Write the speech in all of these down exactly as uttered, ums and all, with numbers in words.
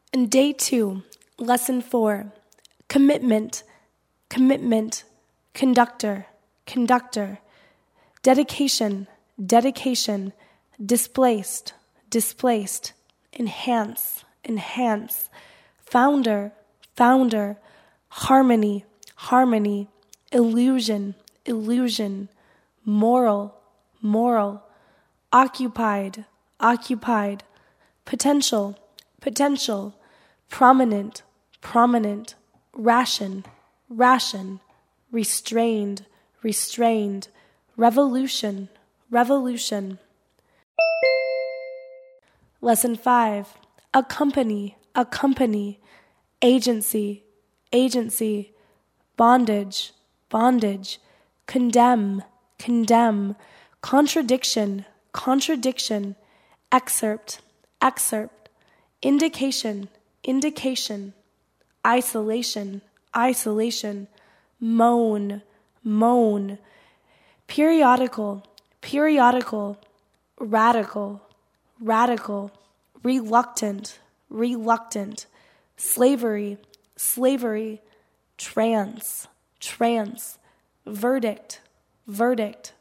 And day two, lesson four, commitment, commitment, conductor, conductor, dedication, dedication, displaced, displaced, enhance, enhance, founder, founder, harmony, harmony, illusion, illusion, moral, moral, occupied, occupied, potential, potential, prominent, prominent, ration, ration, restrained, restrained, revolution, revolution. Lesson five, accompany, accompany, agency, agency, bondage, bondage, condemn, condemn, contradiction, contradiction, excerpt, excerpt, indication, indication, isolation, isolation, moan, moan, periodical, periodical, radical, radical, reluctant, reluctant, slavery, slavery, trance, trance, verdict, verdict.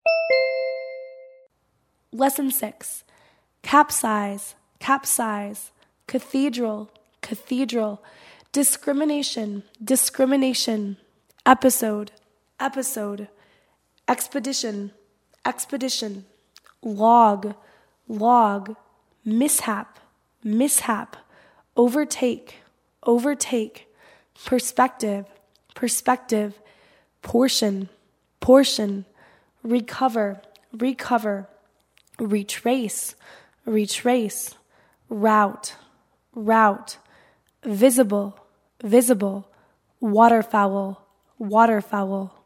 Lesson six, capsize, capsize, cathedral, cathedral, discrimination, discrimination, episode, episode, expedition, expedition, log, log, mishap, mishap, overtake, overtake, perspective, perspective, portion, portion, recover, recover, retrace, retrace, route, route, visible, visible, waterfowl, waterfowl.